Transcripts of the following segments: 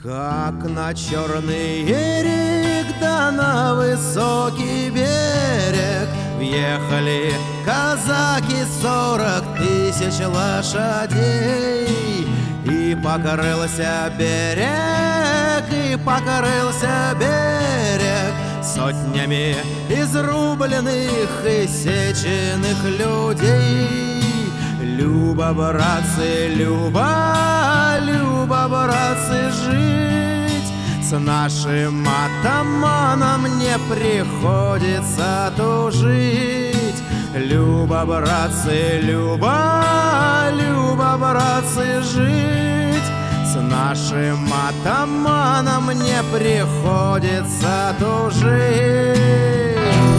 Как на черный ерик, да на высокий берег въехали казаки, 40 000 лошадей. И покрылся берег, и покрылся берег сотнями изрубленных и сеченных людей. Люба, братцы, Люба, Люба, братцы, жить с нашим атаманом не приходится тужить. Люба, братцы, Люба, Люба, братцы, жить с нашим атаманом не приходится тужить.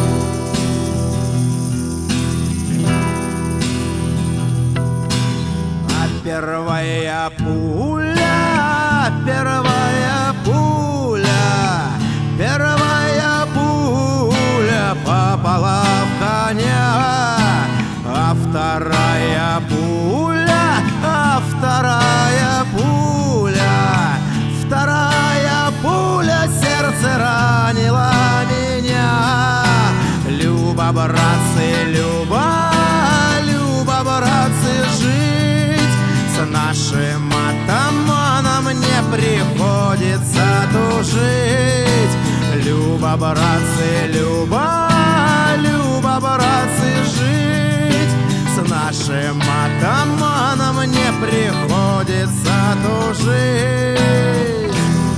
Первая пуля, первая пуля, первая пуля попала в коня, а вторая пуля, вторая пуля сердце ранила меня. Люба, братцы, Люба, Люба, братцы, жить с нашим атаманом не приходится тужить. Люба, братцы, Люба, Люба, братцы, жить с нашим атаманом не приходится тужить.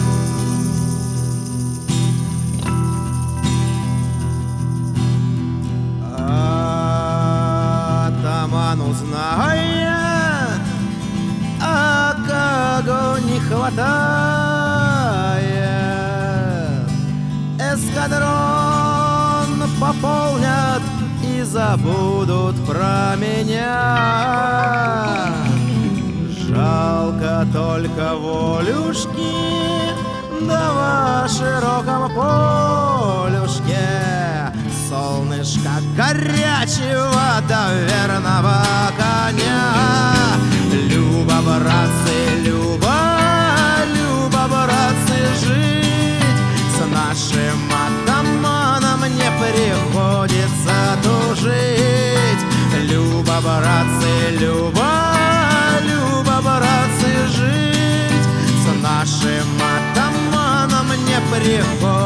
Атаман узнает, а кого не хватает. Эскадрон пополнят и забудут про меня. Жалко только волюшки, да во широком полюшке солнышко горячего да верного коня. Люба, братцы, Люба, Люба, братцы, жить с нашим атаманом не приходится тужить. Люба, братцы, Люба, Люба, братцы, жить с нашим атаманом не приходится